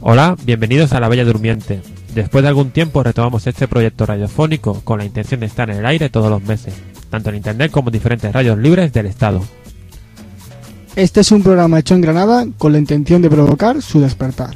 Hola, bienvenidos a La Bella Durmiente. Después de algún tiempo retomamos este proyecto radiofónico con la intención de estar en el aire todos los meses, tanto en internet como en diferentes radios libres del estado. Este es un programa hecho en Granada con la intención de provocar su despertar.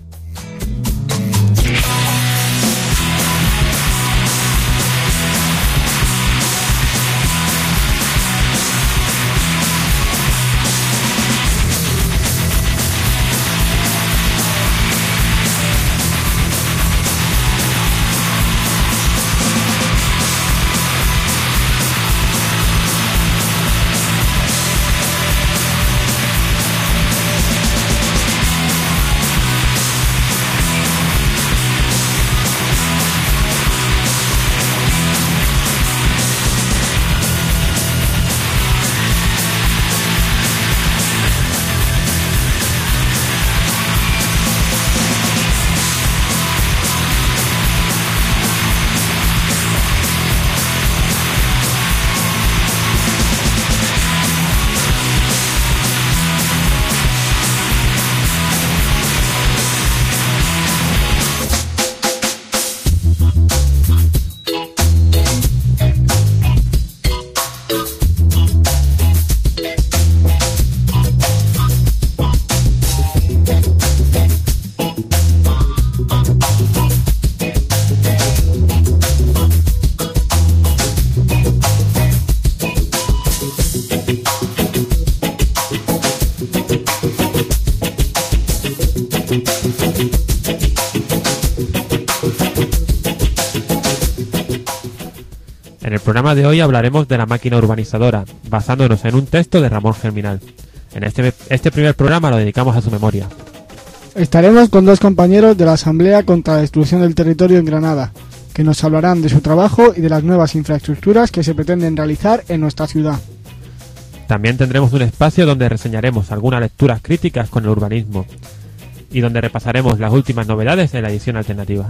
En el programa de hoy hablaremos de la máquina urbanizadora, basándonos en un texto de Ramón Germinal. En este primer programa lo dedicamos a su memoria. Estaremos con dos compañeros de la Asamblea contra la Destrucción del Territorio en Granada, que nos hablarán de su trabajo y de las nuevas infraestructuras que se pretenden realizar en nuestra ciudad. También tendremos un espacio donde reseñaremos algunas lecturas críticas con el urbanismo y donde repasaremos las últimas novedades en la edición alternativa.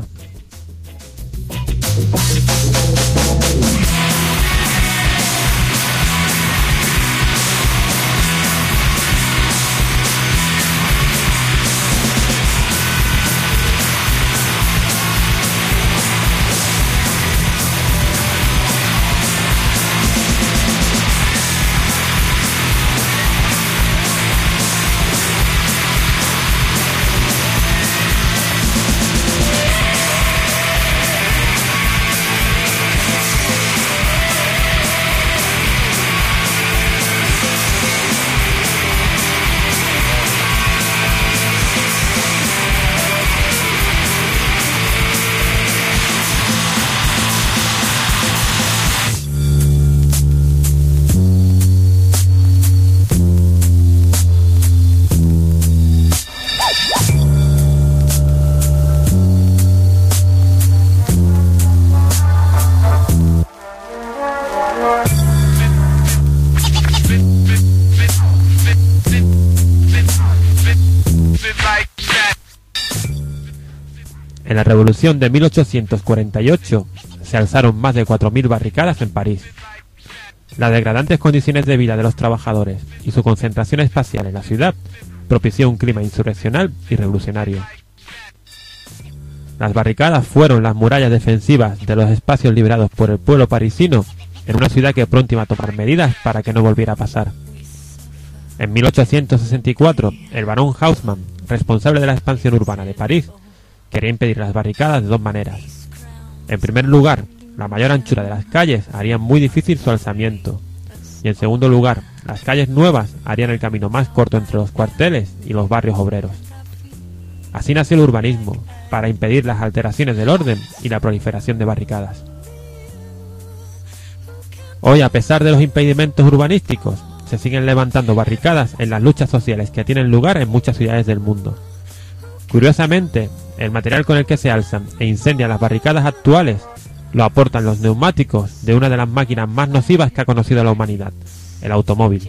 En la Revolución de 1848 se alzaron más de 4.000 barricadas en París. Las degradantes condiciones de vida de los trabajadores y su concentración espacial en la ciudad propició un clima insurreccional y revolucionario. Las barricadas fueron las murallas defensivas de los espacios liberados por el pueblo parisino en una ciudad que pronto iba a tomar medidas para que no volviera a pasar. En 1864, el barón Haussmann, responsable de la expansión urbana de París, quería impedir las barricadas de dos maneras. En primer lugar, la mayor anchura de las calles haría muy difícil su alzamiento. Y en segundo lugar, las calles nuevas harían el camino más corto entre los cuarteles y los barrios obreros. Así nació el urbanismo, para impedir las alteraciones del orden y la proliferación de barricadas. Hoy, a pesar de los impedimentos urbanísticos, se siguen levantando barricadas en las luchas sociales que tienen lugar en muchas ciudades del mundo. Curiosamente, el material con el que se alzan e incendian las barricadas actuales lo aportan los neumáticos de una de las máquinas más nocivas que ha conocido la humanidad, el automóvil.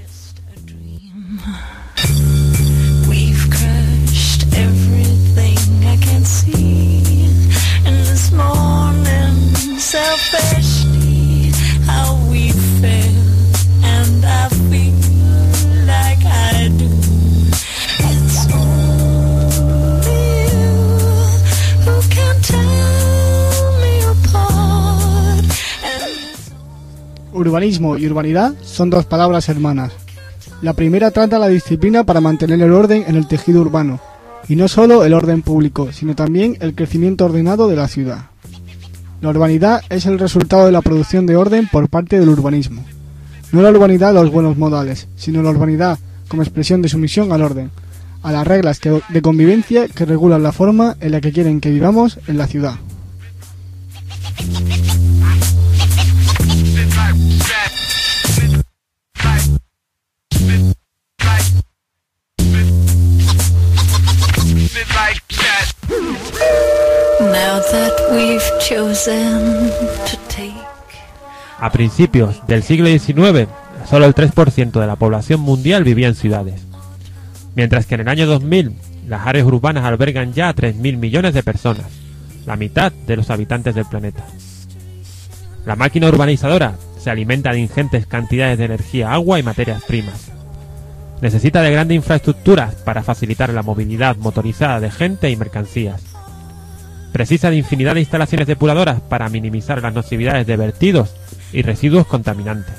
Urbanismo y urbanidad son dos palabras hermanas. La primera trata la disciplina para mantener el orden en el tejido urbano, y no solo el orden público, sino también el crecimiento ordenado de la ciudad. La urbanidad es el resultado de la producción de orden por parte del urbanismo. No la urbanidad de los buenos modales, sino la urbanidad como expresión de sumisión al orden, a las reglas de convivencia que regulan la forma en la que quieren que vivamos en la ciudad. A principios del siglo XIX, solo el 3% de la población mundial vivía en ciudades, mientras que en el año 2000 las áreas urbanas albergan ya a 3.000 millones de personas, la mitad de los habitantes del planeta. La máquina urbanizadora se alimenta de ingentes cantidades de energía, agua y materias primas. Necesita de grandes infraestructuras para facilitar la movilidad motorizada de gente y mercancías. Precisa de infinidad de instalaciones depuradoras para minimizar las nocividades de vertidos y residuos contaminantes.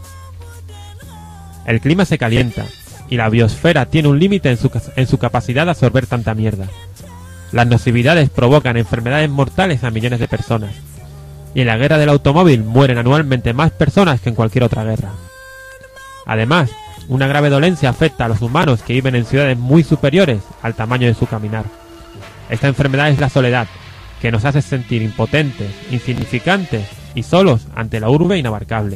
El clima se calienta y la biosfera tiene un límite en su capacidad de absorber tanta mierda. Las nocividades provocan enfermedades mortales a millones de personas, y en la guerra del automóvil mueren anualmente más personas que en cualquier otra guerra. Además, una grave dolencia afecta a los humanos que viven en ciudades muy superiores al tamaño de su caminar. Esta enfermedad es la soledad, que nos hace sentir impotentes, insignificantes y solos ante la urbe inabarcable.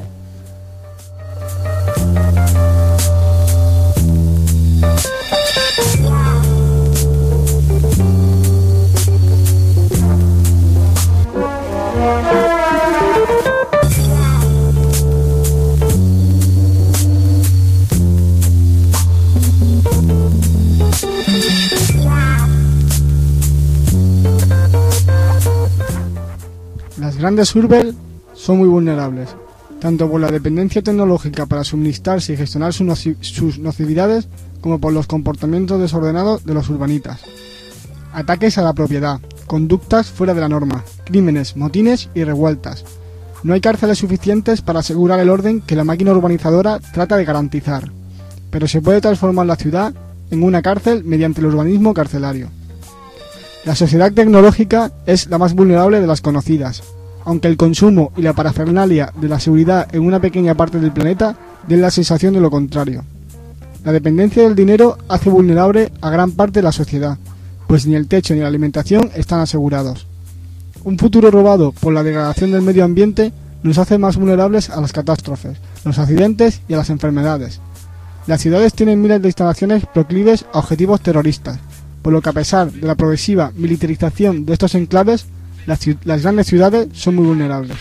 Las grandes urbes son muy vulnerables, tanto por la dependencia tecnológica para suministrarse y gestionar sus nocividades, como por los comportamientos desordenados de los urbanitas. Ataques a la propiedad, conductas fuera de la norma, crímenes, motines y revueltas. No hay cárceles suficientes para asegurar el orden que la máquina urbanizadora trata de garantizar, pero se puede transformar la ciudad en una cárcel mediante el urbanismo carcelario. La sociedad tecnológica es la más vulnerable de las conocidas, aunque el consumo y la parafernalia de la seguridad en una pequeña parte del planeta den la sensación de lo contrario. La dependencia del dinero hace vulnerable a gran parte de la sociedad, pues ni el techo ni la alimentación están asegurados. Un futuro robado por la degradación del medio ambiente nos hace más vulnerables a las catástrofes, los accidentes y a las enfermedades. Las ciudades tienen miles de instalaciones proclives a objetivos terroristas, por lo que a pesar de la progresiva militarización de estos enclaves, las grandes ciudades son muy vulnerables.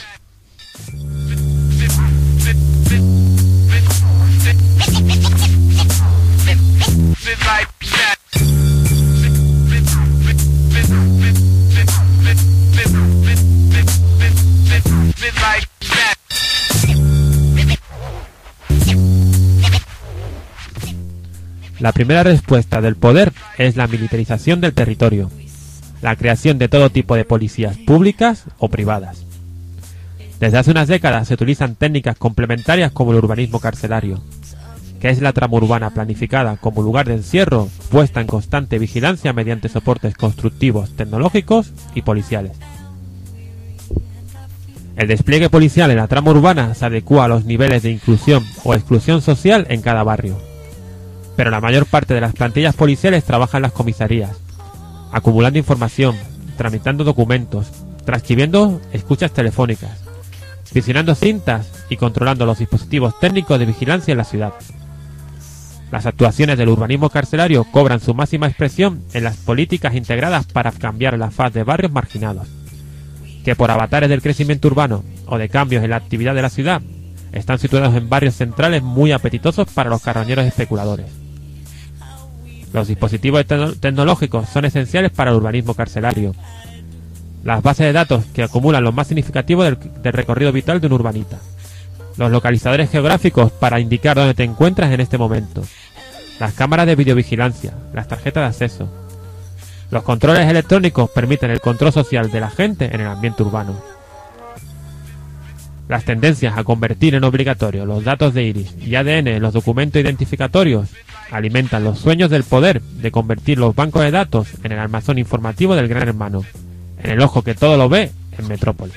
La primera respuesta del poder es la militarización del territorio, la creación de todo tipo de policías públicas o privadas. Desde hace unas décadas se utilizan técnicas complementarias como el urbanismo carcelario, que es la trama urbana planificada como lugar de encierro, puesta en constante vigilancia mediante soportes constructivos, tecnológicos y policiales. El despliegue policial en la trama urbana se adecúa a los niveles de inclusión o exclusión social en cada barrio. Pero la mayor parte de las plantillas policiales trabajan en las comisarías, acumulando información, tramitando documentos, transcribiendo escuchas telefónicas, visionando cintas y controlando los dispositivos técnicos de vigilancia en la ciudad. Las actuaciones del urbanismo carcelario cobran su máxima expresión en las políticas integradas para cambiar la faz de barrios marginados, que por avatares del crecimiento urbano o de cambios en la actividad de la ciudad, están situados en barrios centrales muy apetitosos para los carroñeros especuladores. Los dispositivos tecnológicos son esenciales para el urbanismo carcelario. Las bases de datos que acumulan lo más significativo del recorrido vital de un urbanita. Los localizadores geográficos para indicar dónde te encuentras en este momento. Las cámaras de videovigilancia, las tarjetas de acceso. Los controles electrónicos permiten el control social de la gente en el ambiente urbano. Las tendencias a convertir en obligatorio los datos de iris y ADN en los documentos identificatorios alimentan los sueños del poder de convertir los bancos de datos en el almacén informativo del Gran Hermano, en el ojo que todo lo ve en Metrópolis.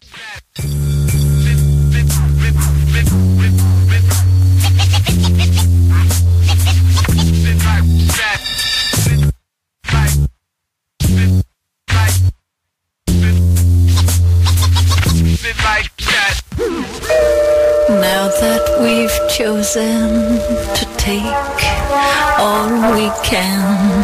Now that we've chosen to take all we can.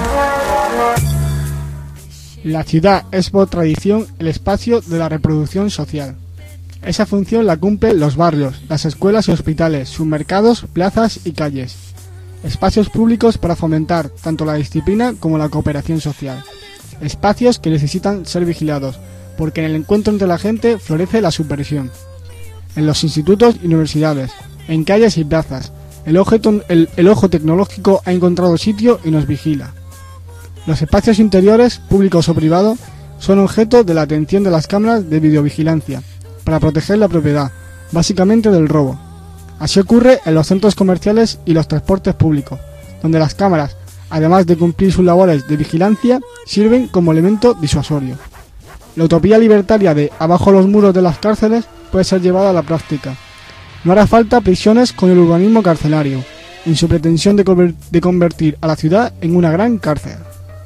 La ciudad es por tradición el espacio de la reproducción social. Esa función la cumplen los barrios, las escuelas y hospitales, sus mercados, plazas y calles. Espacios públicos para fomentar tanto la disciplina como la cooperación social. Espacios que necesitan ser vigilados, porque en el encuentro entre la gente florece la subversión. En los institutos y universidades, en calles y plazas, el ojo tecnológico ha encontrado sitio y nos vigila. Los espacios interiores, públicos o privados, son objeto de la atención de las cámaras de videovigilancia, para proteger la propiedad, básicamente del robo. Así ocurre en los centros comerciales y los transportes públicos, donde las cámaras, además de cumplir sus labores de vigilancia, sirven como elemento disuasorio. La utopía libertaria de abajo los muros de las cárceles puede ser llevada a la práctica. No hará falta prisiones con el urbanismo carcelario, en su pretensión de convertir a la ciudad en una gran cárcel.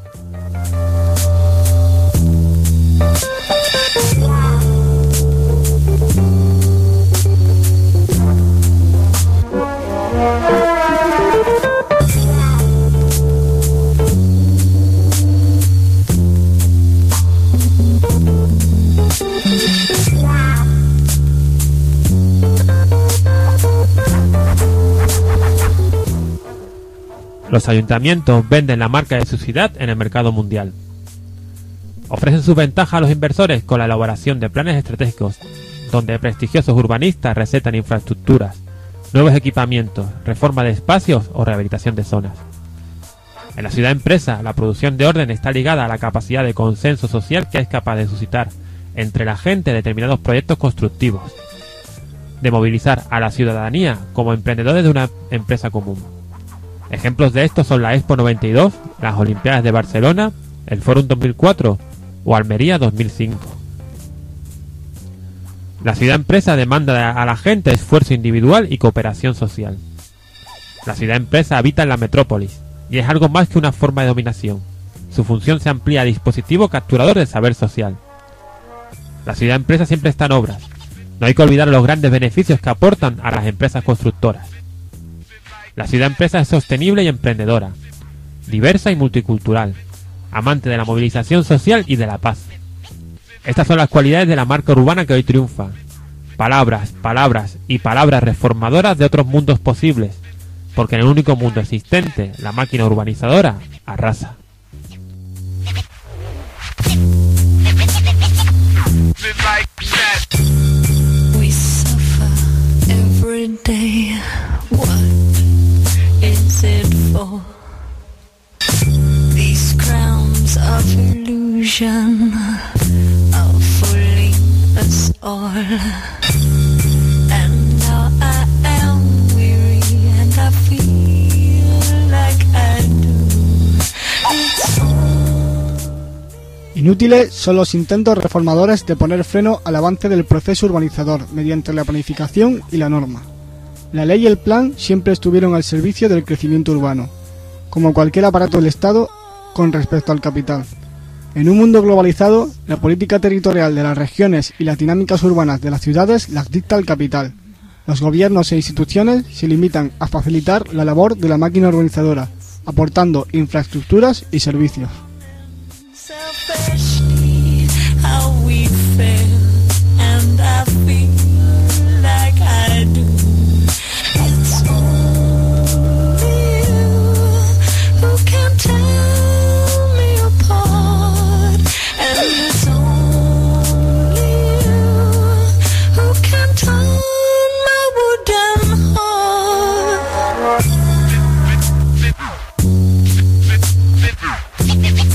Los ayuntamientos venden la marca de su ciudad en el mercado mundial. Ofrecen sus ventajas a los inversores con la elaboración de planes estratégicos, donde prestigiosos urbanistas recetan infraestructuras, nuevos equipamientos, reforma de espacios o rehabilitación de zonas. En la ciudad empresa, la producción de orden está ligada a la capacidad de consenso social que es capaz de suscitar entre la gente determinados proyectos constructivos, de movilizar a la ciudadanía como emprendedores de una empresa común. Ejemplos de esto son la Expo 92, las Olimpiadas de Barcelona, el Fórum 2004 o Almería 2005. La ciudad empresa demanda a la gente esfuerzo individual y cooperación social. La ciudad empresa habita en la metrópolis y es algo más que una forma de dominación. Su función se amplía a dispositivo capturador del saber social. La ciudad empresa siempre está en obras. No hay que olvidar los grandes beneficios que aportan a las empresas constructoras. La ciudad empresa es sostenible y emprendedora, diversa y multicultural, amante de la movilización social y de la paz. Estas son las cualidades de la marca urbana que hoy triunfa. Palabras, palabras y palabras reformadoras de otros mundos posibles, porque en el único mundo existente, la máquina urbanizadora arrasa. We suffer every day. What is it for? These crowns of illusion are fooling us all. And now I am weary and I feel like I do. It's Inútiles son los intentos reformadores de poner freno al avance del proceso urbanizador mediante la planificación y la norma. La ley y el plan siempre estuvieron al servicio del crecimiento urbano, como cualquier aparato del Estado con respecto al capital. En un mundo globalizado, la política territorial de las regiones y las dinámicas urbanas de las ciudades las dicta el capital. Los gobiernos e instituciones se limitan a facilitar la labor de la máquina urbanizadora, aportando infraestructuras y servicios. selfishly how we fail, and I feel like I do. It's only you who can tear me apart, and it's only you who can turn my wooden heart.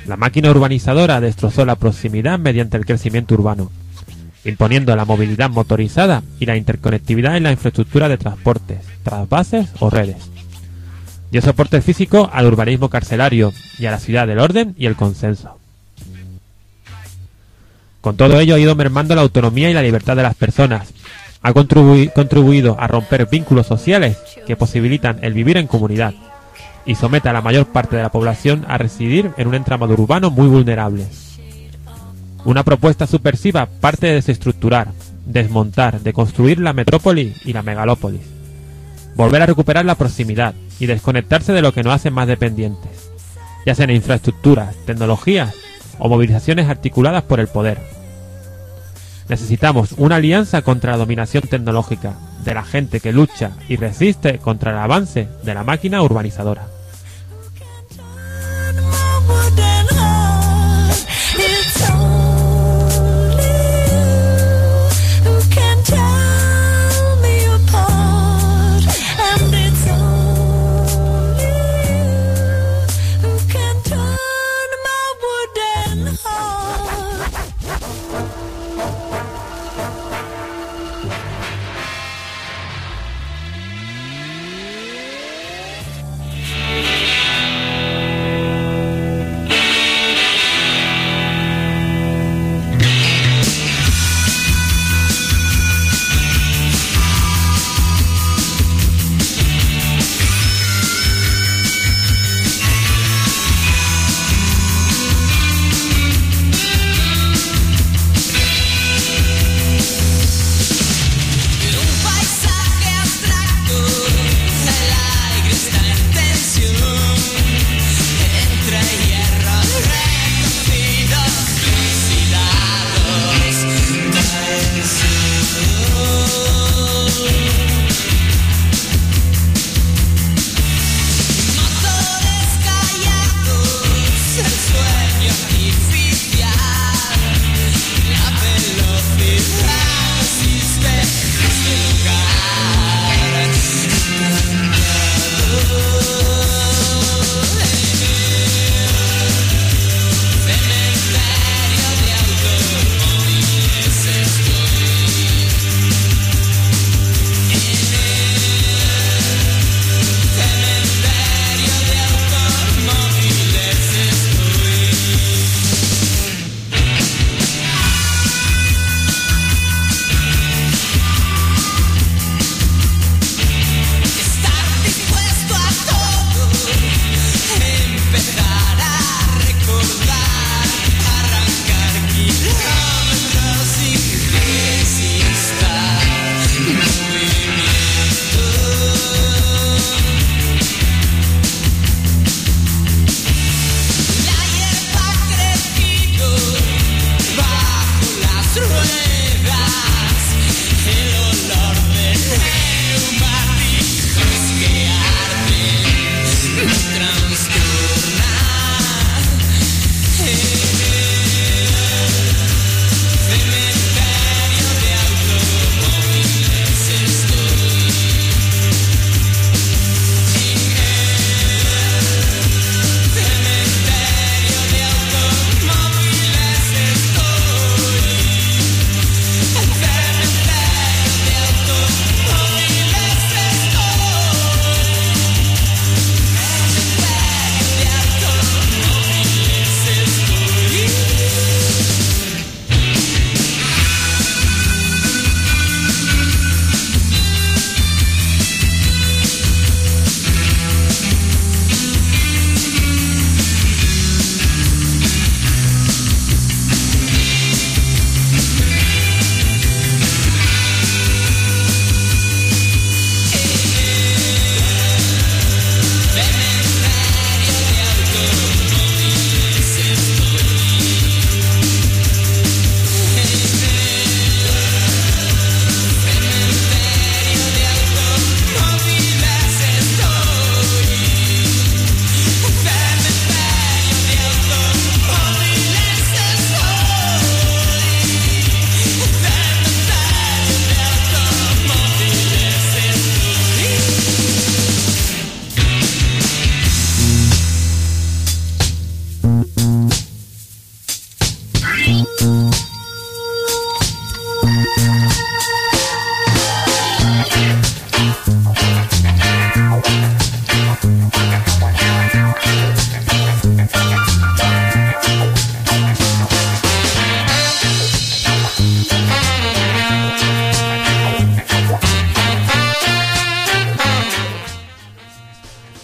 La máquina urbanizadora destrozó la proximidad mediante el crecimiento urbano, imponiendo la movilidad motorizada y la interconectividad en la infraestructura de transportes, trasvases o redes. Dio soporte físico al urbanismo carcelario y a la ciudad del orden y el consenso. Con todo ello ha ido mermando la autonomía y la libertad de las personas. Ha contribuido a romper vínculos sociales que posibilitan el vivir en comunidad y somete a la mayor parte de la población a residir en un entramado urbano muy vulnerable. Una propuesta subversiva parte de desestructurar, desmontar, deconstruir la metrópoli y la megalópolis, volver a recuperar la proximidad y desconectarse de lo que nos hace más dependientes, ya sean infraestructuras, tecnologías o movilizaciones articuladas por el poder. Necesitamos una alianza contra la dominación tecnológica de la gente que lucha y resiste contra el avance de la máquina urbanizadora.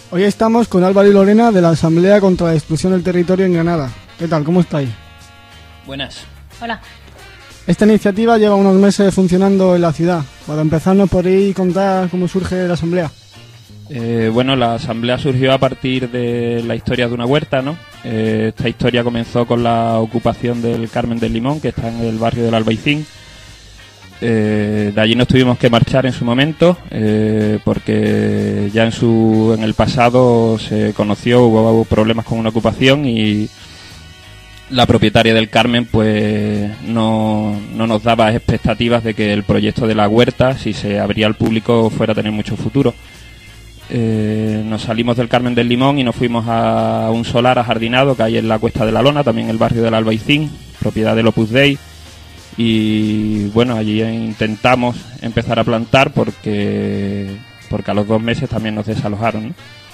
Hoy estamos con Álvaro y Lorena de la Asamblea contra la Destrucción del Territorio en Granada. ¿Qué tal? ¿Cómo estáis? Buenas. Hola. Esta iniciativa lleva unos meses funcionando en la ciudad. Para empezar, ¿nos podéis contar cómo surge la Asamblea? Bueno, la asamblea surgió a partir de la historia de una huerta, ¿no? Esta historia comenzó con la ocupación del Carmen del Limón, que está en el barrio del Albaicín. De allí nos tuvimos que marchar en su momento, porque ya en el pasado se conoció, hubo problemas con una ocupación y la propietaria del Carmen pues no nos daba expectativas de que el proyecto de la huerta, si se abría al público, fuera a tener mucho futuro. Nos salimos del Carmen del Limón y nos fuimos a un solar ajardinado que hay en la Cuesta de la Lona, también en el barrio del Albaicín, propiedad del Opus Dei, y bueno, allí intentamos empezar a plantar porque a los 2 meses también nos desalojaron, ¿no?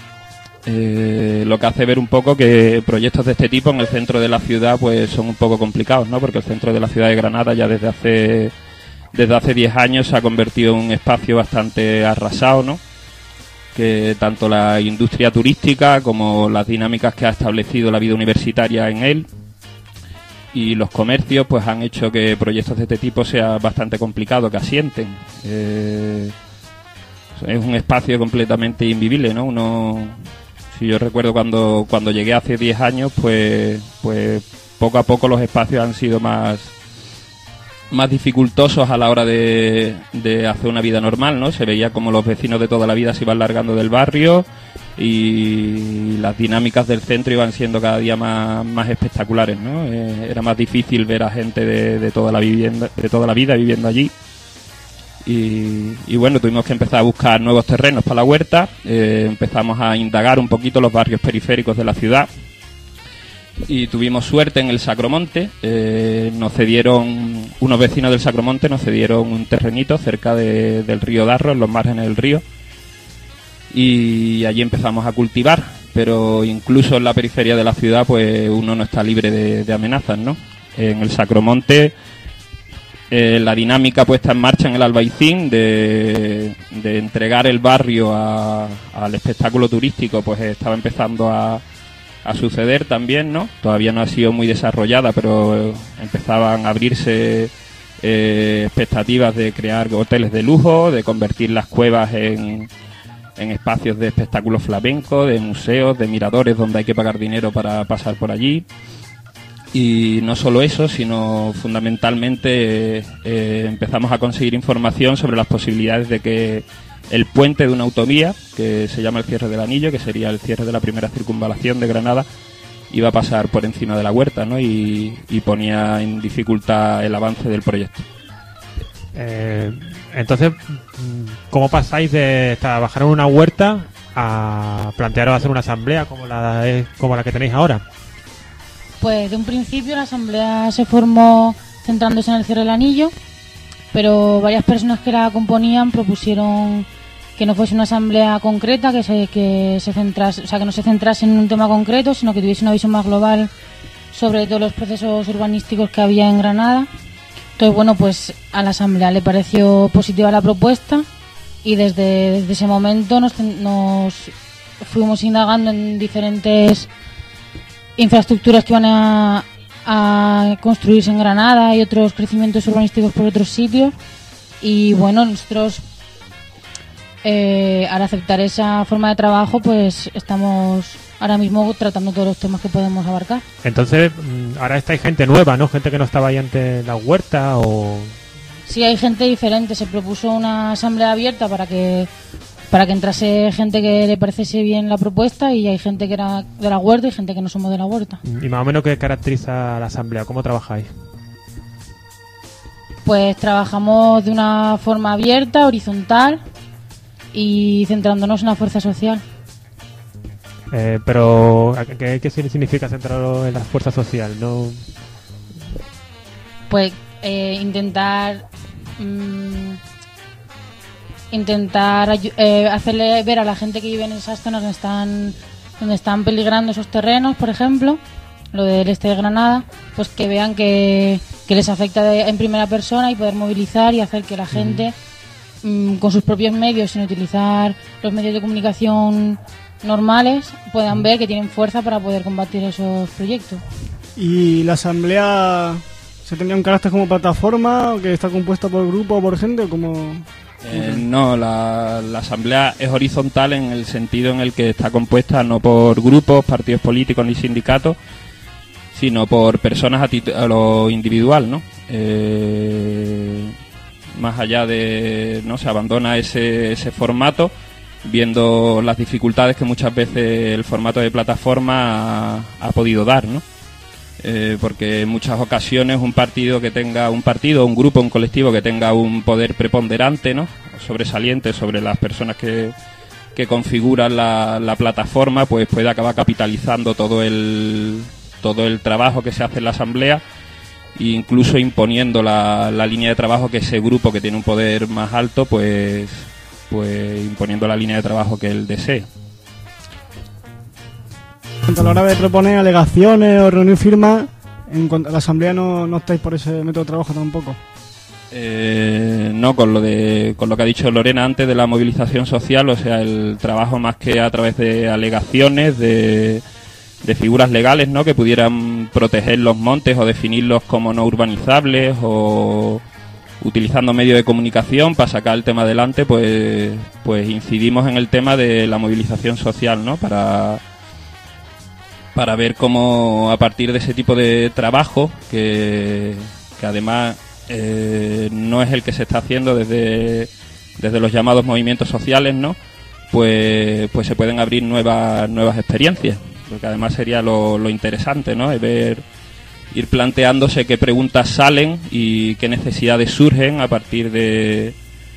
Lo que hace ver un poco que proyectos de este tipo en el centro de la ciudad pues son un poco complicados, ¿no? Porque el centro de la ciudad de Granada ya desde hace 10 años se ha convertido en un espacio bastante arrasado, ¿no? Que tanto la industria turística como las dinámicas que ha establecido la vida universitaria en él y los comercios pues han hecho que proyectos de este tipo sea bastante complicado que asienten. Es un espacio completamente invivible, ¿no? Si yo recuerdo cuando llegué hace 10 años, pues poco a poco los espacios han sido más dificultosos a la hora de hacer una vida normal, ¿no? Se veía como los vecinos de toda la vida se iban largando del barrio y las dinámicas del centro iban siendo cada día más espectaculares, ¿no? Era más difícil ver a gente de toda la vida viviendo allí. Y bueno, tuvimos que empezar a buscar nuevos terrenos para la huerta. Empezamos a indagar un poquito los barrios periféricos de la ciudad y tuvimos suerte en el Sacromonte. Unos vecinos del Sacromonte nos cedieron un terrenito cerca del río Darro, en los márgenes del río, y allí empezamos a cultivar. Pero incluso en la periferia de la ciudad pues uno no está libre de amenazas, ¿no? En el Sacromonte la dinámica puesta en marcha en el Albaicín de entregar el barrio al espectáculo turístico pues estaba empezando a suceder también, ¿no? Todavía no ha sido muy desarrollada, pero empezaban a abrirse expectativas de crear hoteles de lujo, de convertir las cuevas en espacios de espectáculos flamencos, de museos, de miradores donde hay que pagar dinero para pasar por allí. Y no solo eso, sino fundamentalmente empezamos a conseguir información sobre las posibilidades de que el puente de una autovía, que se llama el cierre del Anillo, que sería el cierre de la primera circunvalación de Granada, iba a pasar por encima de la huerta, ¿no? Y ponía en dificultad el avance del proyecto. Entonces, ¿cómo pasáis de trabajar en una huerta a plantearos hacer una asamblea como la que tenéis ahora? Pues de un principio la asamblea se formó centrándose en el cierre del anillo, pero varias personas que la componían propusieron que no fuese una asamblea concreta, que no se centrase en un tema concreto, sino que tuviese una visión más global sobre todos los procesos urbanísticos que había en Granada. Entonces, bueno, pues a la asamblea le pareció positiva la propuesta y desde ese momento nos fuimos indagando en diferentes infraestructuras que van a construirse en Granada y otros crecimientos urbanísticos por otros sitios. Y bueno, nosotros al aceptar esa forma de trabajo pues estamos ahora mismo tratando todos los temas que podemos abarcar. Entonces ahora estáis gente nueva, ¿no? Gente que no estaba ahí antes en la huerta o... Sí, hay gente diferente. Se propuso una asamblea abierta para que entrase gente que le pareciese bien la propuesta, y hay gente que era de la huerta y gente que no somos de la huerta. ¿Y más o menos qué caracteriza la asamblea? ¿Cómo trabajáis? Pues trabajamos de una forma abierta, horizontal y centrándonos en la fuerza social. Pero ¿qué significa centrarlo en la fuerza social? ¿No? Pues intentar hacerle ver a la gente que vive en esas zonas donde están peligrando esos terrenos, por ejemplo, lo del este de Granada, pues que vean que les afecta en primera persona, y poder movilizar y hacer que la gente con sus propios medios, sin utilizar los medios de comunicación normales puedan ver que tienen fuerza para poder combatir esos proyectos. ¿Y la asamblea se tenía un carácter como plataforma, o que está compuesta por grupos o por gente, o como...? No, la asamblea es horizontal en el sentido en el que está compuesta no por grupos, partidos políticos ni sindicatos, sino por personas a lo individual, ¿no? Más allá de, no se abandona ese formato, viendo las dificultades que muchas veces el formato de plataforma ha podido dar, ¿no? Porque en muchas ocasiones un grupo, un colectivo que tenga un poder preponderante, ¿no?, sobresaliente sobre las personas que configuran la plataforma, pues puede acabar capitalizando todo el trabajo que se hace en la asamblea, e incluso imponiendo la línea de trabajo que ese grupo que tiene un poder más alto, pues imponiendo la línea de trabajo que él desee. A la hora de proponer alegaciones o reunir firmas, en cuanto a la asamblea no estáis por ese método de trabajo tampoco. No, con lo que ha dicho Lorena antes de la movilización social, o sea, el trabajo más que a través de alegaciones, de figuras legales, ¿no?, que pudieran proteger los montes o definirlos como no urbanizables, o utilizando medios de comunicación para sacar el tema adelante, pues incidimos en el tema de la movilización social, ¿no?, para ver cómo, a partir de ese tipo de trabajo, que además no es el que se está haciendo desde los llamados movimientos sociales, ¿no?, pues se pueden abrir nuevas experiencias, porque además sería lo interesante, ¿no?, ir planteándose qué preguntas salen y qué necesidades surgen a partir de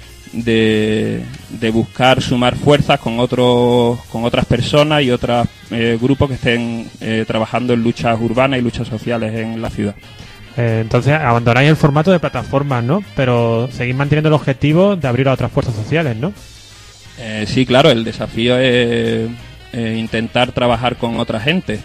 buscar sumar fuerzas con otras personas y otros grupos que estén trabajando en luchas urbanas y luchas sociales en la ciudad. Entonces abandonáis el formato de plataformas, ¿no? Pero seguís manteniendo el objetivo de abrir a otras fuerzas sociales, ¿no? Sí, claro, el desafío es intentar trabajar con otra gente.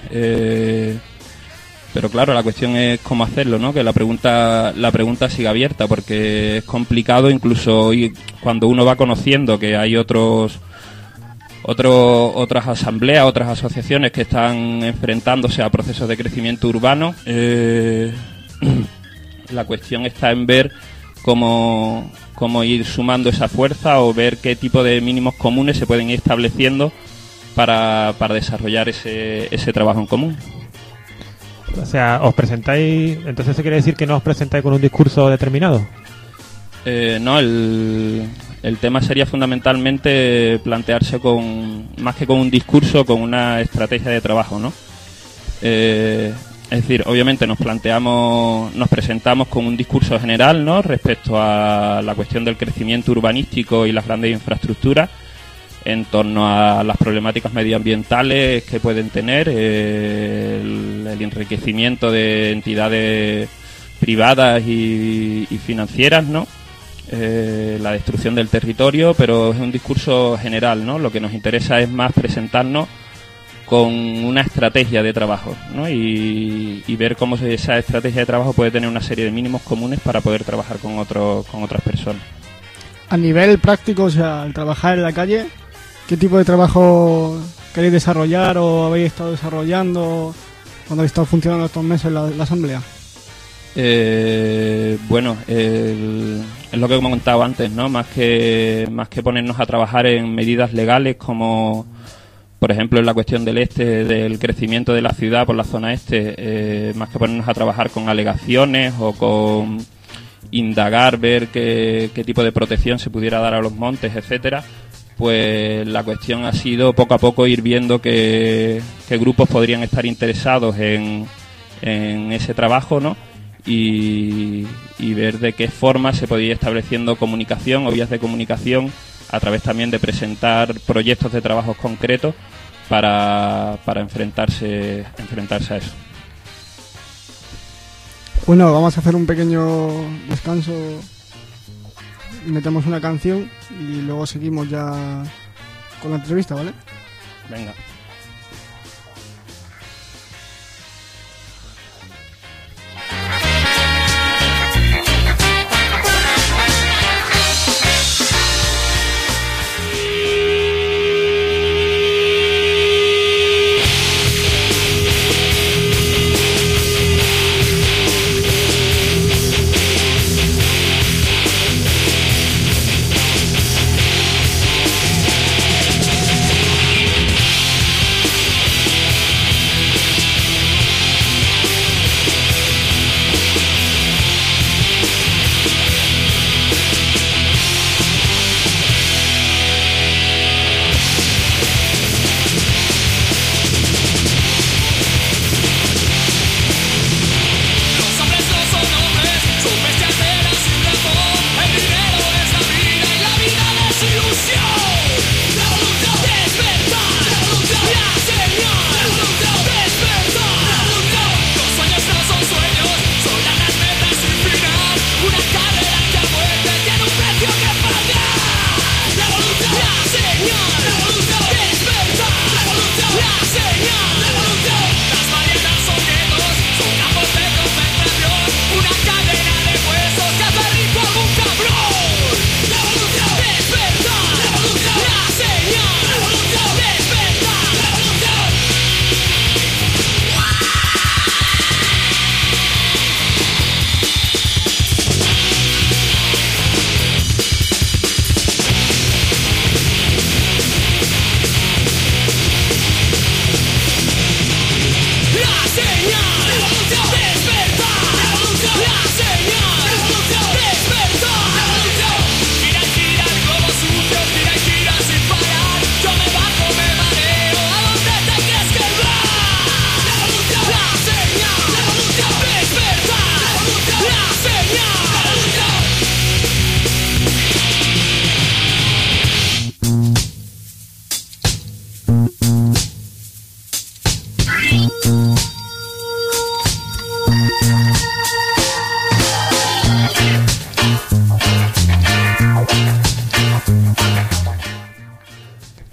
Pero claro, la cuestión es cómo hacerlo, ¿no? Que la pregunta sigue abierta, porque es complicado, incluso hoy, cuando uno va conociendo que hay otras asambleas, otras asociaciones que están enfrentándose a procesos de crecimiento urbano. La cuestión está en ver cómo ir sumando esa fuerza, o ver qué tipo de mínimos comunes se pueden ir estableciendo para desarrollar ese trabajo en común. O sea, ¿os presentáis? Entonces, ¿eso quiere decir que no os presentáis con un discurso determinado? No, el tema sería fundamentalmente plantearse más que con un discurso, con una estrategia de trabajo, ¿no? Es decir, obviamente nos presentamos con un discurso general, ¿no?, respecto a la cuestión del crecimiento urbanístico y las grandes infraestructuras, en torno a las problemáticas medioambientales que pueden tener, el enriquecimiento de entidades privadas y financieras, ¿no?, la destrucción del territorio, pero es un discurso general, ¿no? Lo que nos interesa es más presentarnos con una estrategia de trabajo, ¿no?, y ver cómo esa estrategia de trabajo puede tener una serie de mínimos comunes para poder trabajar con otras personas. A nivel práctico, o sea, al trabajar en la calle, ¿qué tipo de trabajo queréis desarrollar o habéis estado desarrollando cuando habéis estado funcionando estos meses la asamblea? Bueno, es lo que he comentado antes, ¿no? Más que ponernos a trabajar en medidas legales, como por ejemplo en la cuestión del crecimiento de la ciudad por la zona este, más que ponernos a trabajar con alegaciones o con indagar, ver qué tipo de protección se pudiera dar a los montes, etcétera, pues la cuestión ha sido poco a poco ir viendo qué grupos podrían estar interesados en ese trabajo, ¿no? Y ver de qué forma se podía ir estableciendo comunicación o vías de comunicación a través también de presentar proyectos de trabajos concretos para enfrentarse a eso. Bueno, vamos a hacer un pequeño descanso, metemos una canción y luego seguimos ya con la entrevista, ¿vale? Venga.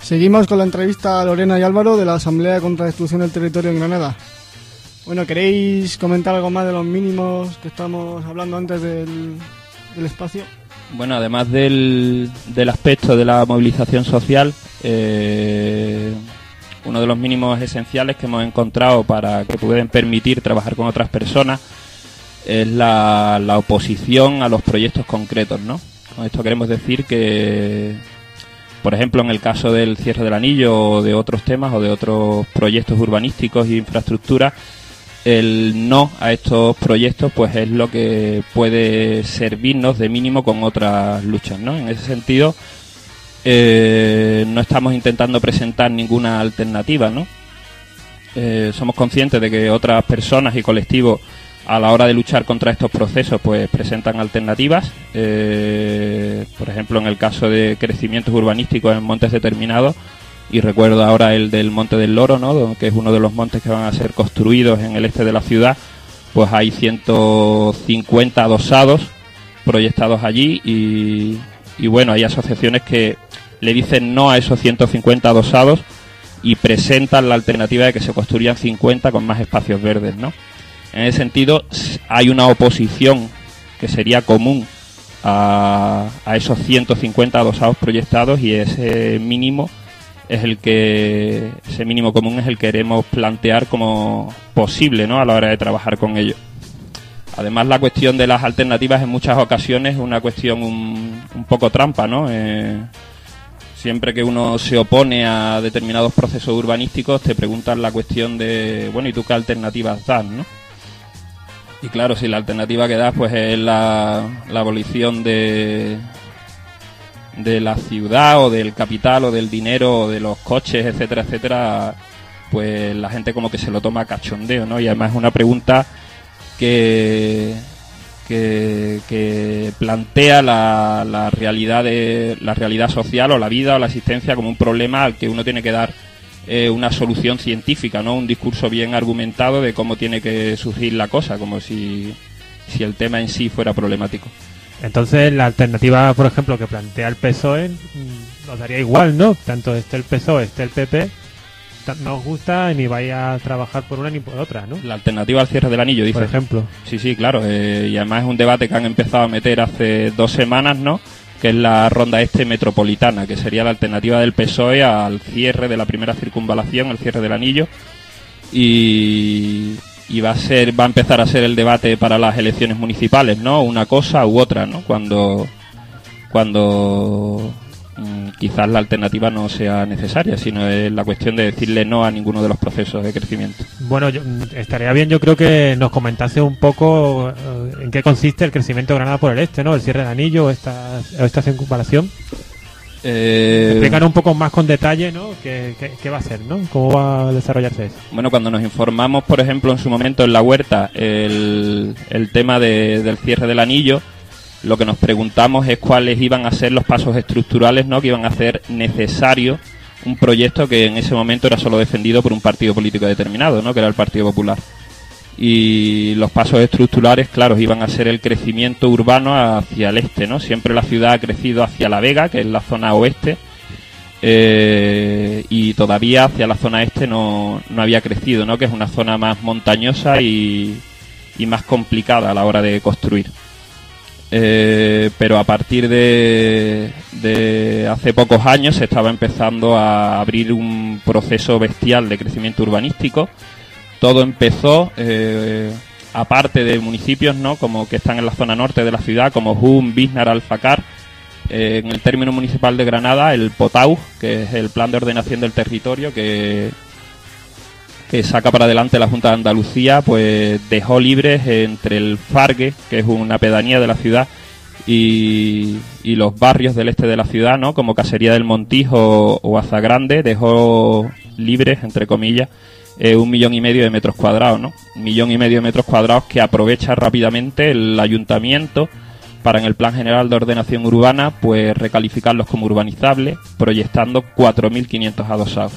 Seguimos con la entrevista a Lorena y Álvaro de la Asamblea contra la Destrucción del Territorio en Granada. Bueno, ¿queréis comentar algo más de los mínimos que estamos hablando antes del espacio? Bueno, además del aspecto de la movilización social, uno de los mínimos esenciales que hemos encontrado para que puedan permitir trabajar con otras personas es la oposición a los proyectos concretos, ¿no? Con esto queremos decir que, por ejemplo, en el caso del cierre del anillo o de otros temas o de otros proyectos urbanísticos e infraestructuras, el no a estos proyectos pues es lo que puede servirnos de mínimo con otras luchas, ¿no? En ese sentido, no estamos intentando presentar ninguna alternativa, ¿no? Somos conscientes de que otras personas y colectivos a la hora de luchar contra estos procesos pues presentan alternativas, por ejemplo en el caso de crecimientos urbanísticos en montes determinados, y recuerdo ahora el del Monte del Loro, ¿no?, que es uno de los montes que van a ser construidos en el este de la ciudad, pues hay 150 adosados proyectados allí y bueno, hay asociaciones que le dicen no a esos 150 adosados y presentan la alternativa de que se construyan 50 con más espacios verdes, ¿no? En ese sentido, hay una oposición que sería común a esos 150 adosados proyectados, y ese mínimo común es el que queremos plantear como posible, ¿no?, a la hora de trabajar con ellos. Además, la cuestión de las alternativas en muchas ocasiones es una cuestión un poco trampa, ¿no? Siempre que uno se opone a determinados procesos urbanísticos te preguntan la cuestión de, bueno, ¿y tú qué alternativas das, no? Y claro, si la alternativa que das pues es la abolición de la ciudad o del capital o del dinero o de los coches, etcétera, etcétera, pues la gente como que se lo toma a cachondeo, ¿no? Y además es una pregunta que plantea la realidad social o la vida o la existencia como un problema al que uno tiene que dar una solución científica, ¿no? Un discurso bien argumentado de cómo tiene que surgir la cosa, como si el tema en sí fuera problemático. Entonces, la alternativa, por ejemplo, que plantea el PSOE nos daría igual, ¿no? Tanto esté el PSOE, esté el PP, no os gusta ni vaya a trabajar por una ni por otra, ¿no? La alternativa al cierre del anillo, dice. Por ejemplo. Sí, claro. Y además es un debate que han empezado a meter hace 2 semanas, ¿no?, que es la ronda este metropolitana, que sería la alternativa del PSOE al cierre de la primera circunvalación, el cierre del anillo, y va a empezar a ser el debate para las elecciones municipales, ¿no?, una cosa u otra, ¿no?, cuando quizás la alternativa no sea necesaria, sino es la cuestión de decirle no a ninguno de los procesos de crecimiento. Bueno, estaría bien, yo creo que nos comentase un poco en qué consiste el crecimiento de Granada por el este, ¿no?, el cierre del anillo o esta circunvalación. Explícanos un poco más con detalle, ¿no?, qué va a ser, ¿no?, cómo va a desarrollarse eso. Bueno, cuando nos informamos, por ejemplo, en su momento en La Huerta, el tema del cierre del anillo, lo que nos preguntamos es cuáles iban a ser los pasos estructurales, ¿no?, que iban a hacer necesario un proyecto que en ese momento era solo defendido por un partido político determinado, ¿no?, que era el Partido Popular. Y los pasos estructurales, claro, iban a ser el crecimiento urbano hacia el este, ¿no? Siempre la ciudad ha crecido hacia La Vega, que es la zona oeste, y todavía hacia la zona este no había crecido, ¿no?, que es una zona más montañosa y más complicada a la hora de construir. Pero a partir de hace pocos años se estaba empezando a abrir un proceso bestial de crecimiento urbanístico. Todo empezó, aparte de municipios, ¿no?, como que están en la zona norte de la ciudad, como Jum, Biznar, Alfacar, en el término municipal de Granada, el POTAU, que es el Plan de Ordenación del Territorio, que saca para adelante la Junta de Andalucía, pues dejó libres entre el Fargue, que es una pedanía de la ciudad, y los barrios del este de la ciudad, ¿no?, como Casería del Montijo o Azagrande, dejó libres, entre comillas, 1,5 millones de metros cuadrados, ¿no? 1,5 millones de metros cuadrados que aprovecha rápidamente el ayuntamiento para, en el Plan General de Ordenación Urbana, pues recalificarlos como urbanizables, proyectando 4.500 adosados.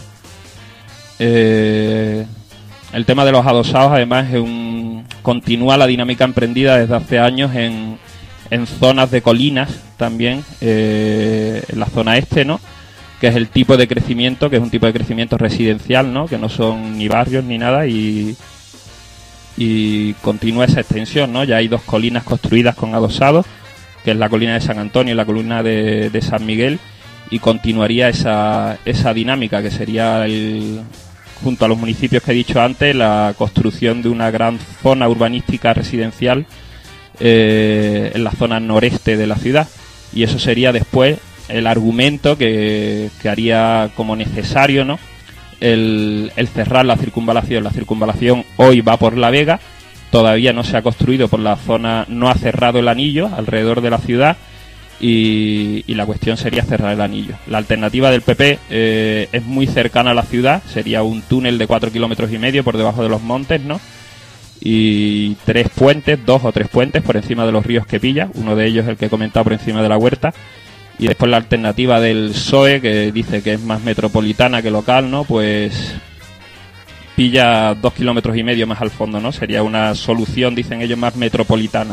El tema de los adosados, además, continúa la dinámica emprendida desde hace años en zonas de colinas también, en la zona este, ¿no?, que es el tipo de crecimiento, que es un tipo de crecimiento residencial, ¿no? Que no son ni barrios ni nada, y continúa esa extensión, ¿no? Ya hay 2 colinas construidas con adosados, que es la colina de San Antonio y la colina de San Miguel, y continuaría esa dinámica, que sería junto a los municipios que he dicho antes, la construcción de una gran zona urbanística residencial en la zona noreste de la ciudad, y eso sería después el argumento que haría como necesario, ¿no? El cerrar la circunvalación. La circunvalación hoy va por La Vega, todavía no se ha construido por la zona, no ha cerrado el anillo alrededor de la ciudad, y la cuestión sería cerrar el anillo. La alternativa del PP es muy cercana a la ciudad, sería un túnel de 4,5 kilómetros por debajo de los montes, ¿no? Y 2 o 3 puentes por encima de los ríos que pilla, uno de ellos el que he comentado por encima de la huerta. Y después la alternativa del PSOE, que dice que es más metropolitana que local, ¿no? Pues pilla 2,5 kilómetros más al fondo, ¿no? Sería una solución, dicen ellos, más metropolitana,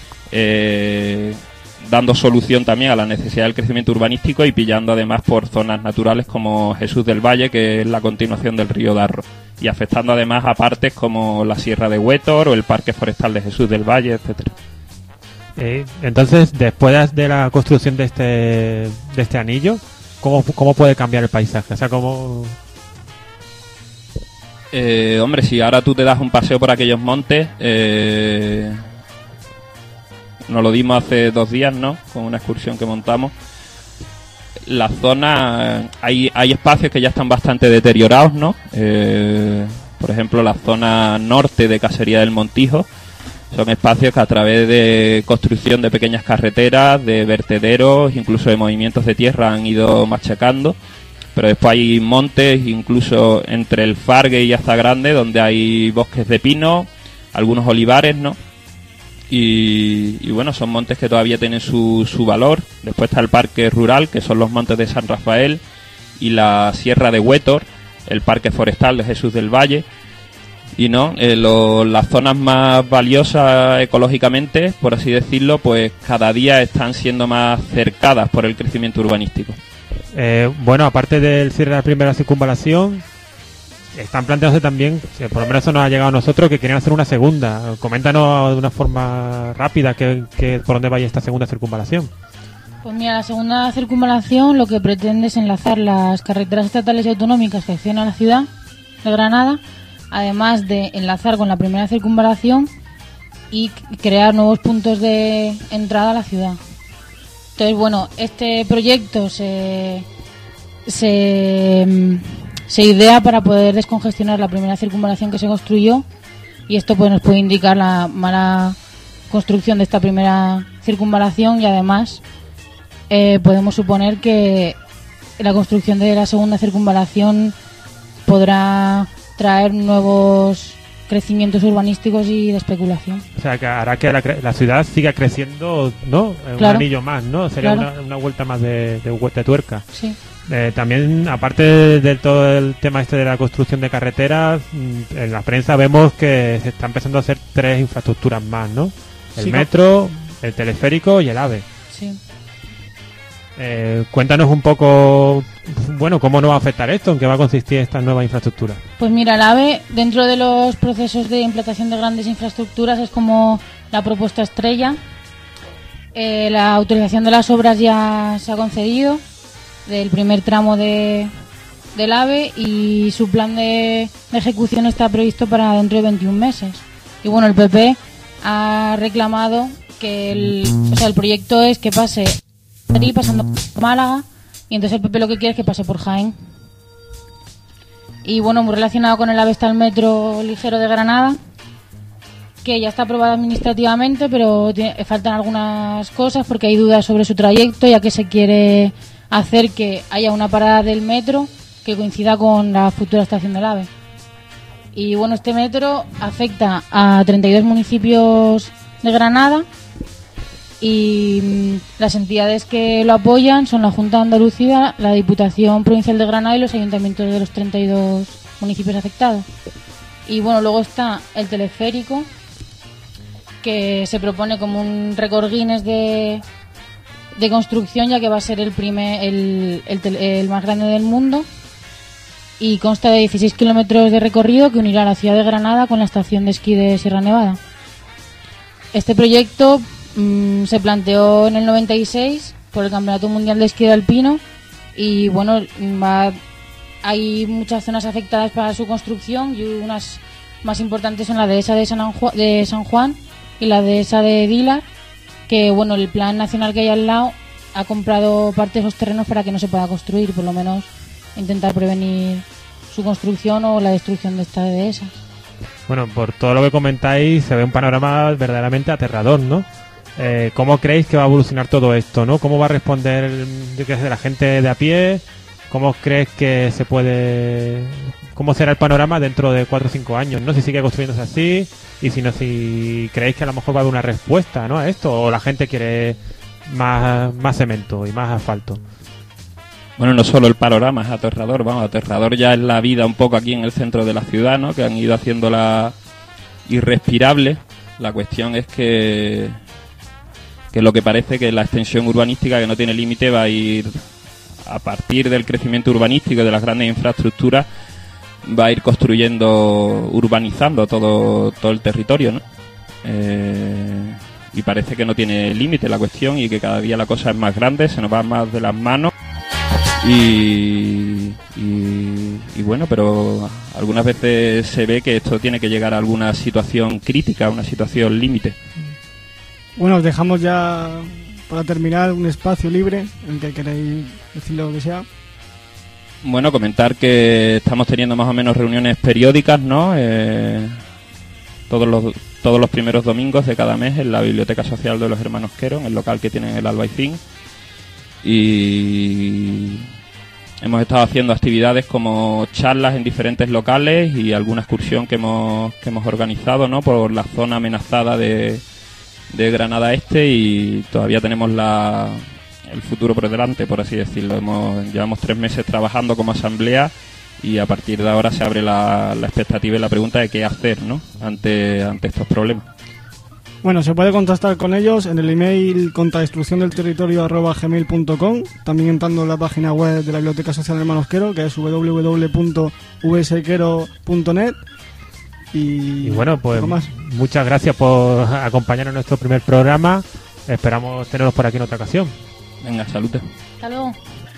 dando solución también a la necesidad del crecimiento urbanístico y pillando además por zonas naturales como Jesús del Valle, que es la continuación del río Darro, y afectando además a partes como la Sierra de Huétor o el Parque Forestal de Jesús del Valle, etcétera. Entonces, después de la construcción de este anillo, ¿cómo puede cambiar el paisaje? O sea, ¿cómo...? Hombre, si ahora tú te das un paseo por aquellos montes, nos lo dimos hace 2 días, ¿no? Con una excursión que montamos. La zona, hay espacios que ya están bastante deteriorados, ¿no? Por ejemplo, la zona norte de Casería del Montijo. Son espacios que a través de construcción de pequeñas carreteras, de vertederos, incluso de movimientos de tierra han ido machacando. Pero después hay montes, incluso entre el Fargue y Azagrande, donde hay bosques de pino, algunos olivares, ¿no? Y bueno, son montes que todavía tienen su valor. Después está el Parque Rural, que son los montes de San Rafael, y la Sierra de Huétor, el Parque Forestal de Jesús del Valle. Y no, las zonas más valiosas ecológicamente, por así decirlo, pues cada día están siendo más cercadas por el crecimiento urbanístico. Bueno, aparte del cierre de la primera circunvalación, están planteándose también, por lo menos eso nos ha llegado a nosotros, que quieren hacer una segunda. Coméntanos de una forma rápida por dónde vaya esta segunda circunvalación. Pues mira, la segunda circunvalación lo que pretende es enlazar las carreteras estatales y autonómicas que acceden a la ciudad de Granada, además de enlazar con la primera circunvalación y crear nuevos puntos de entrada a la ciudad. Entonces, bueno, este proyecto se idea para poder descongestionar la primera circunvalación que se construyó, y esto pues nos puede indicar la mala construcción de esta primera circunvalación, y además podemos suponer que la construcción de la segunda circunvalación podrá traer nuevos crecimientos urbanísticos y de especulación. O sea, que hará que la ciudad siga creciendo, ¿no? Claro. Un anillo más, ¿no? Sería Claro. una vuelta más de tuerca. Sí. También, aparte de todo el tema de la construcción de carreteras, en la prensa vemos que se está empezando a hacer 3 infraestructuras más, ¿no? El Sí, metro, el teleférico y el AVE. Sí. Cuéntanos un poco, bueno, cómo nos va a afectar esto, en qué va a consistir esta nueva infraestructura. Pues mira, el AVE, dentro de los procesos de implantación de grandes infraestructuras, es como la propuesta estrella. La autorización de las obras ya se ha concedido del primer tramo del AVE, y su plan de ejecución está previsto para dentro de 21 meses. Y bueno, el PP ha reclamado que el proyecto es que pase Madrid pasando por Málaga, y entonces el PP lo que quiere es que pase por Jaén. Y bueno, muy relacionado con el AVE está el metro ligero de Granada, que ya está aprobado administrativamente, pero faltan algunas cosas porque hay dudas sobre su trayecto, ya que se quiere hacer que haya una parada del metro que coincida con la futura estación del AVE. Y bueno, este metro afecta a 32 municipios de Granada, y las entidades que lo apoyan son la Junta de Andalucía, la Diputación Provincial de Granada y los ayuntamientos de los 32 municipios afectados. Y bueno, luego está el teleférico, que se propone como un récord Guinness de de construcción, ya que va a ser el más grande del mundo, y consta de 16 kilómetros de recorrido que unirá la ciudad de Granada con la estación de esquí de Sierra Nevada. Este proyecto se planteó en el 96 por el Campeonato Mundial de Esquí Alpino y bueno, hay muchas zonas afectadas para su construcción y unas más importantes son la dehesa de San Juan y la dehesa de Dilar, que bueno, el plan nacional que hay al lado ha comprado parte de esos terrenos para que no se pueda construir, por lo menos intentar prevenir su construcción o la destrucción de esta dehesa. Bueno, por todo lo que comentáis se ve un panorama verdaderamente aterrador, ¿no? ¿Cómo creéis que va a evolucionar todo esto, no? ¿Cómo va a responder la gente de a pie? ¿Cómo crees que se puede... ¿Cómo será el panorama dentro de 4 o 5 años? ¿No? Si sigue construyéndose así y si creéis que a lo mejor va a haber una respuesta, ¿no? A esto, o la gente quiere más cemento y más asfalto. Bueno, no solo el panorama es aterrador, aterrador ya es la vida un poco aquí en el centro de la ciudad, ¿no? Que han ido haciéndola irrespirable. La cuestión es que lo que parece que la extensión urbanística, que no tiene límite, va a ir a partir del crecimiento urbanístico y de las grandes infraestructuras, va a ir construyendo, urbanizando todo el territorio, ¿no? Y parece que no tiene límite la cuestión y que cada día la cosa es más grande, se nos va más de las manos. Y bueno, pero algunas veces se ve que esto tiene que llegar a alguna situación crítica, una situación límite. Bueno, os dejamos ya para terminar un espacio libre en el que queréis decir lo que sea. Bueno, comentar que estamos teniendo más o menos reuniones periódicas, ¿no? Todos los primeros domingos de cada mes en la Biblioteca Social de los Hermanos Quero, en el local que tienen el Albaicín. Y hemos estado haciendo actividades como charlas en diferentes locales y alguna excursión que hemos organizado, ¿no? Por la zona amenazada de Granada Este, y todavía tenemos el futuro por delante, por así decirlo. Llevamos 3 meses trabajando como asamblea y a partir de ahora se abre la expectativa y la pregunta de qué hacer, ¿no? ante estos problemas. Bueno, se puede contactar con ellos en el email contradestrucciondelterritorio@gmail.com, también entrando en la página web de la Biblioteca Social Hermanos Quero, que es www.vsquero.net. Y bueno, pues muchas gracias por acompañarnos en nuestro primer programa. Esperamos teneros por aquí en otra ocasión. Venga, salud. Hasta luego.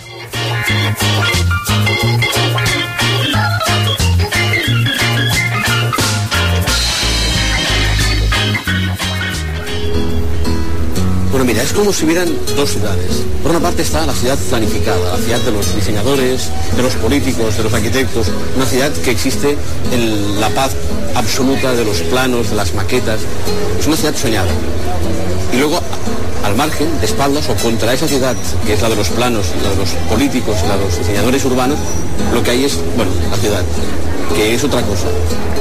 Bueno, mira, es como si hubieran 2 ciudades. Por una parte está la ciudad planificada, la ciudad de los diseñadores, de los políticos, de los arquitectos, una ciudad que existe en la paz absoluta de los planos, de las maquetas. Es una ciudad soñada. Y luego, al margen, de espaldas o contra esa ciudad, que es la de los planos, la de los políticos, la de los diseñadores urbanos, lo que hay es, bueno, la ciudad, que es otra cosa.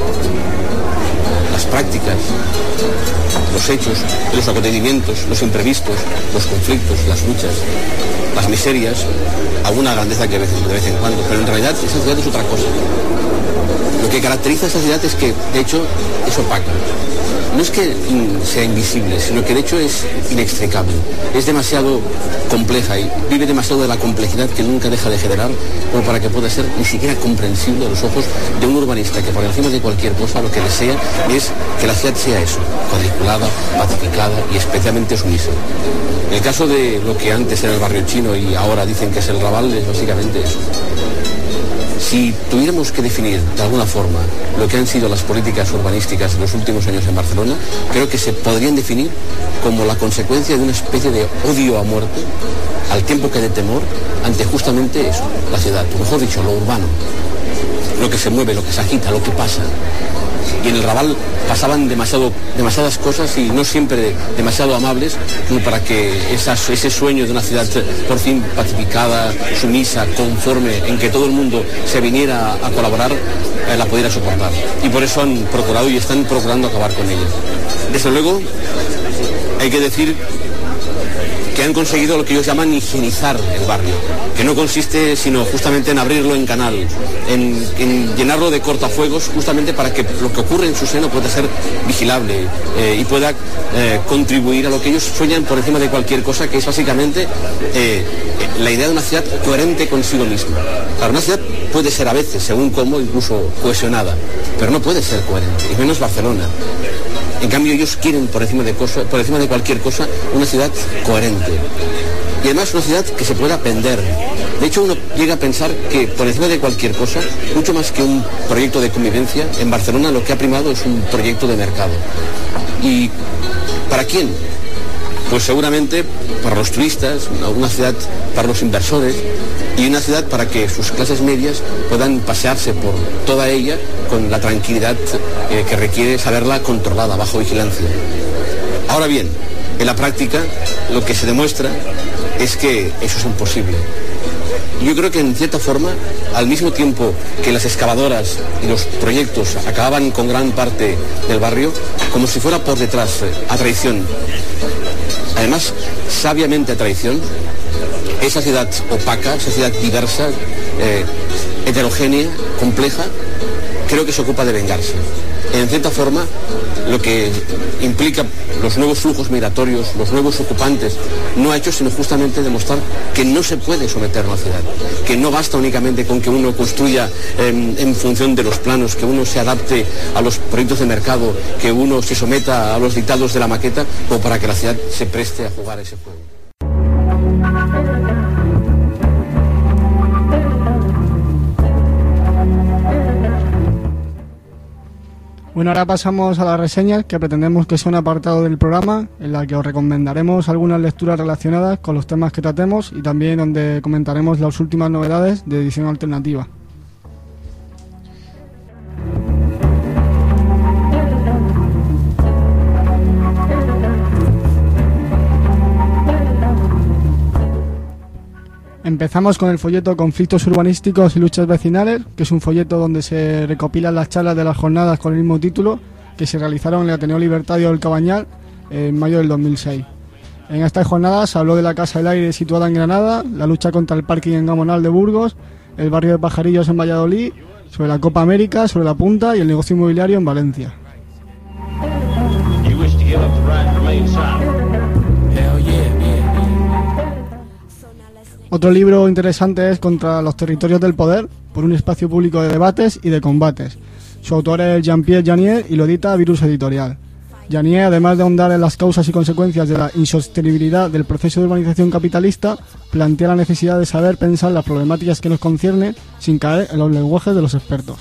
Las prácticas, los hechos, los acontecimientos, los imprevistos, los conflictos, las luchas, las miserias, alguna grandeza que de vez en cuando, pero en realidad esa ciudad es otra cosa. Lo que caracteriza a esa ciudad es que, de hecho, es opaca. No es que sea invisible, sino que de hecho es inextricable. Es demasiado compleja y vive demasiado de la complejidad que nunca deja de generar como para que pueda ser ni siquiera comprensible a los ojos de un urbanista que por encima de cualquier cosa lo que desea es que la ciudad sea eso, cuadriculada, pacificada y especialmente sumisa. En el caso de lo que antes era el barrio chino y ahora dicen que es el Raval, es básicamente eso. Si tuviéramos que definir de alguna forma lo que han sido las políticas urbanísticas de los últimos años en Barcelona, creo que se podrían definir como la consecuencia de una especie de odio a muerte, al tiempo que de temor, ante justamente eso, la ciudad, o mejor dicho, lo urbano, lo que se mueve, lo que se agita, lo que pasa. Y en el Raval pasaban demasiadas cosas y no siempre demasiado amables como para que ese sueño de una ciudad por fin pacificada, sumisa, conforme, en que todo el mundo se viniera a colaborar, la pudiera soportar. Y por eso han procurado y están procurando acabar con ella. Desde luego, hay que decir que han conseguido lo que ellos llaman higienizar el barrio, que no consiste sino justamente en abrirlo en canal, en llenarlo de cortafuegos, justamente para que lo que ocurre en su seno pueda ser vigilable y pueda contribuir a lo que ellos sueñan por encima de cualquier cosa, que es básicamente la idea de una ciudad coherente consigo misma. Claro, una ciudad puede ser a veces, según cómo, incluso cohesionada, pero no puede ser coherente, y menos Barcelona. En cambio, ellos quieren, por encima de cualquier cosa, una ciudad coherente. Y además una ciudad que se pueda aprender. De hecho, uno llega a pensar que, por encima de cualquier cosa, mucho más que un proyecto de convivencia, en Barcelona lo que ha primado es un proyecto de mercado. ¿Y para quién? Pues seguramente para los turistas, una ciudad para los inversores y una ciudad para que sus clases medias puedan pasearse por toda ella con la tranquilidad que requiere saberla controlada, bajo vigilancia. Ahora bien, en la práctica lo que se demuestra es que eso es imposible. Yo creo que en cierta forma, al mismo tiempo que las excavadoras y los proyectos acababan con gran parte del barrio, como si fuera por detrás, a traición, además sabiamente a traición, esa ciudad opaca, esa ciudad diversa, heterogénea, compleja, creo que se ocupa de vengarse. En cierta forma, lo que implica los nuevos flujos migratorios, los nuevos ocupantes, no ha hecho sino justamente demostrar que no se puede someter a una ciudad, que no basta únicamente con que uno construya en función de los planos, que uno se adapte a los proyectos de mercado, que uno se someta a los dictados de la maqueta, como para que la ciudad se preste a jugar ese juego. Bueno, ahora pasamos a las reseñas, que pretendemos que sea un apartado del programa en la que os recomendaremos algunas lecturas relacionadas con los temas que tratemos y también donde comentaremos las últimas novedades de edición alternativa. Empezamos con el folleto Conflictos urbanísticos y luchas vecinales, que es un folleto donde se recopilan las charlas de las jornadas con el mismo título que se realizaron en el Ateneo Libertario del Cabañal en mayo del 2006. En estas jornadas se habló de la Casa del Aire situada en Granada, la lucha contra el parking en Gamonal de Burgos, el barrio de Pajarillos en Valladolid, sobre la Copa América, sobre la Punta y el negocio inmobiliario en Valencia. Otro libro interesante es Contra los territorios del poder, por un espacio público de debates y de combates. Su autor es Jean-Pierre Janier y lo edita Virus Editorial. Janier, además de ahondar en las causas y consecuencias de la insostenibilidad del proceso de urbanización capitalista, plantea la necesidad de saber pensar las problemáticas que nos conciernen sin caer en los lenguajes de los expertos.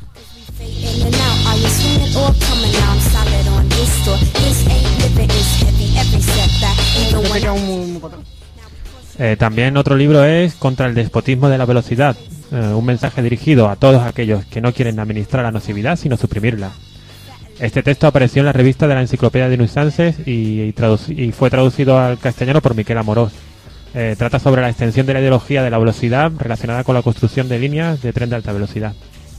También otro libro es Contra el despotismo de la velocidad, un mensaje dirigido a todos aquellos que no quieren administrar la nocividad sino suprimirla. Este texto apareció en la revista de la Enciclopedia de Nuisances y fue traducido al castellano por Miquel Amorós. Trata sobre la extensión de la ideología de la velocidad relacionada con la construcción de líneas de tren de alta velocidad.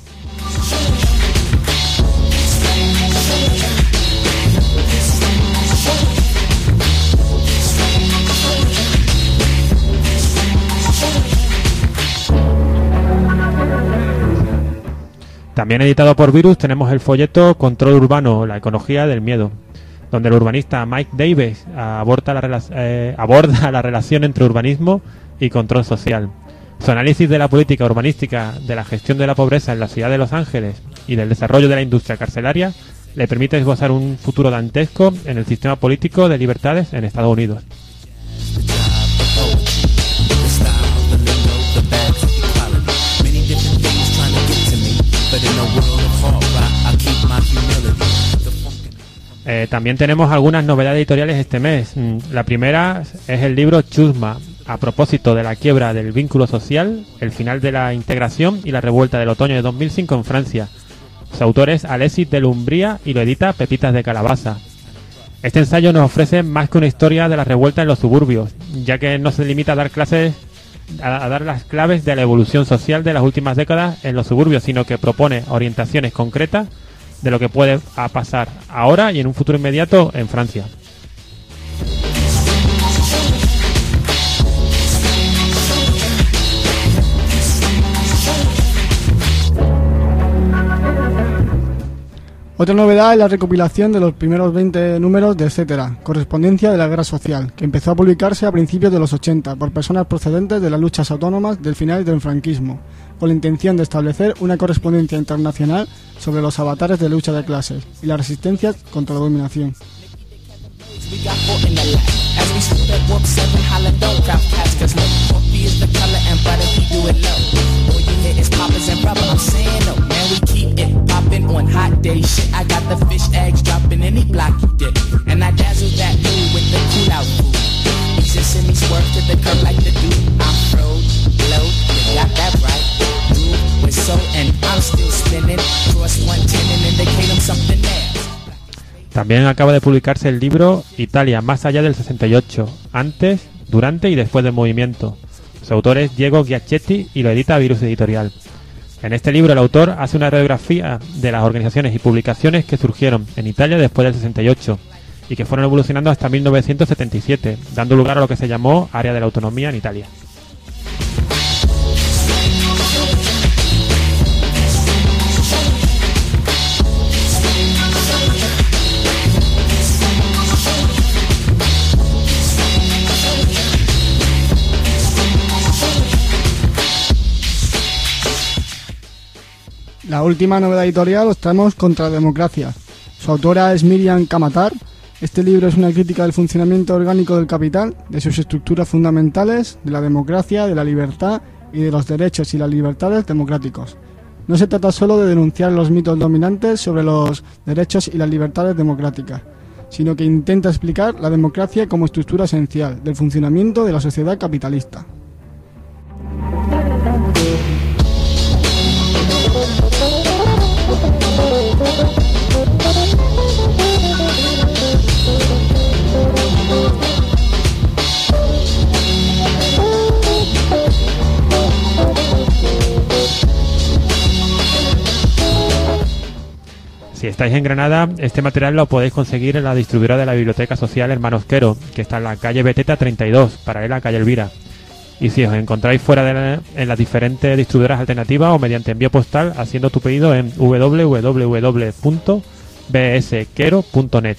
También editado por Virus tenemos el folleto Control Urbano, la ecología del miedo, donde el urbanista Mike Davis aborda la relación entre urbanismo y control social. Su análisis de la política urbanística, de la gestión de la pobreza en la ciudad de Los Ángeles y del desarrollo de la industria carcelaria le permite esbozar un futuro dantesco en el sistema político de libertades en Estados Unidos. También tenemos algunas novedades editoriales este mes. La primera es el libro Chusma, a propósito de la quiebra del vínculo social, el final de la integración y la revuelta del otoño de 2005 en Francia. Su autor es Alexis de Lumbría y lo edita Pepitas de Calabaza. Este ensayo nos ofrece más que una historia de la revuelta en los suburbios, ya que no se limita a dar las claves de la evolución social de las últimas décadas en los suburbios, sino que propone orientaciones concretas de lo que puede pasar ahora y en un futuro inmediato en Francia. Otra novedad es la recopilación de los primeros 20 números de Etcétera, correspondencia de la guerra social, que empezó a publicarse a principios de los 80 por personas procedentes de las luchas autónomas del final del franquismo, con la intención de establecer una correspondencia internacional sobre los avatares de lucha de clases y la resistencia contra la dominación. We got four in the lap. As we shoot that warp 7, holla don't drop cats. Cause look, coffee is the color and butter, we do it low. All you hear is poppers and rubber, I'm saying no. Man, we keep it poppin' on hot days. Shit, I got the fish eggs dropping any block you did. And I dazzle that mood with the cool out food. Easy send me swerve to the curb like the dude. I'm froze, low, you got that right. Move with so and I'm still spinning. Cross 110 and indicate I'm something there. También acaba de publicarse el libro Italia más allá del 68, antes, durante y después del movimiento. Su autor es Diego Giachetti y lo edita Virus Editorial. En este libro el autor hace una radiografía de las organizaciones y publicaciones que surgieron en Italia después del 68 y que fueron evolucionando hasta 1977, dando lugar a lo que se llamó Área de la Autonomía en Italia. La última novedad editorial os traemos Contra la Democracia. Su autora es Miriam Camatar. Este libro es una crítica del funcionamiento orgánico del capital, de sus estructuras fundamentales, de la democracia, de la libertad y de los derechos y las libertades democráticos. No se trata solo de denunciar los mitos dominantes sobre los derechos y las libertades democráticas, sino que intenta explicar la democracia como estructura esencial del funcionamiento de la sociedad capitalista. Si estáis en Granada, este material lo podéis conseguir en la distribuidora de la Biblioteca Social Hermanos Quero, que está en la calle Beteta 32, paralela a calle Elvira. Y si os encontráis fuera en las diferentes distribuidoras alternativas o mediante envío postal haciendo tu pedido en www.bsquero.net.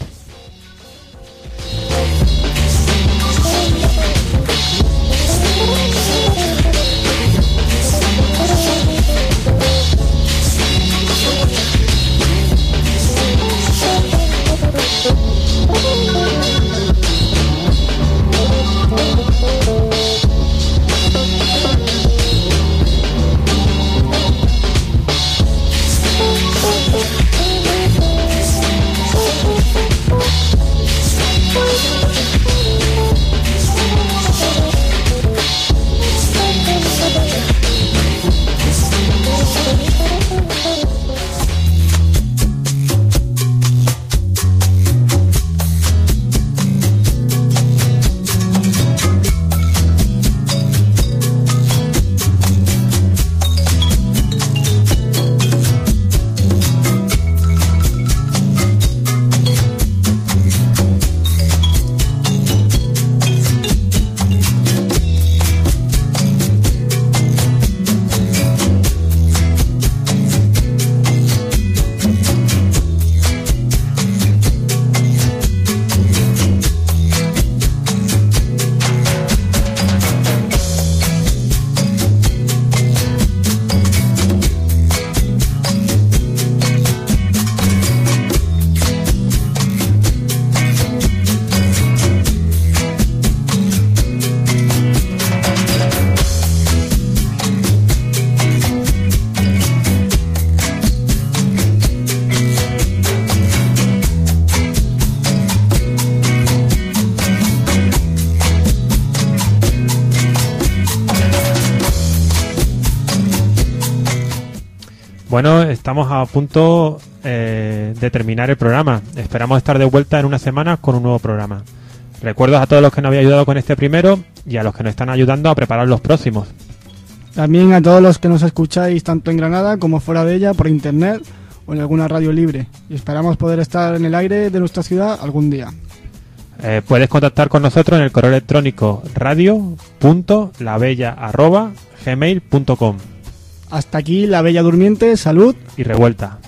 Bueno, estamos a punto de terminar el programa. Esperamos estar de vuelta en una semana con un nuevo programa. Recuerdos a todos los que nos habéis ayudado con este primero y a los que nos están ayudando a preparar los próximos. También a todos los que nos escucháis tanto en Granada como fuera de ella, por internet o en alguna radio libre. Y esperamos poder estar en el aire de nuestra ciudad algún día. Puedes contactar con nosotros en el correo electrónico radio.labella@gmail.com. Hasta aquí La Bella Durmiente, salud y revuelta.